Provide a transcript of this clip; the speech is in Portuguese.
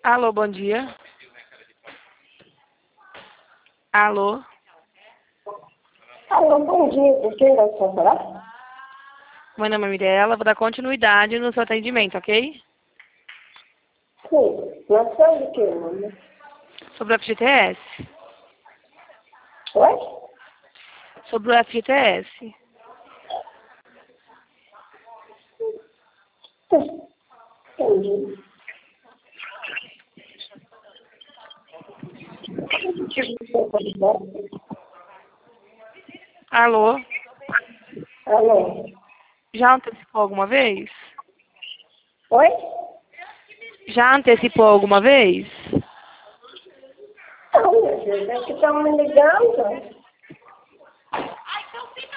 Alô, bom dia. Alô? Alô, bom dia. De quem vai falar? Meu nome é Mirella, vou dar continuidade no seu atendimento, ok? Sim. Nós somos de quê, mano? Sobre o FGTS? Oi? Sobre o FGTS? Entendi. Alô? Alô? Já antecipou alguma vez? Oi? Já antecipou alguma vez? Não, meu Deus, é que estão me ligando.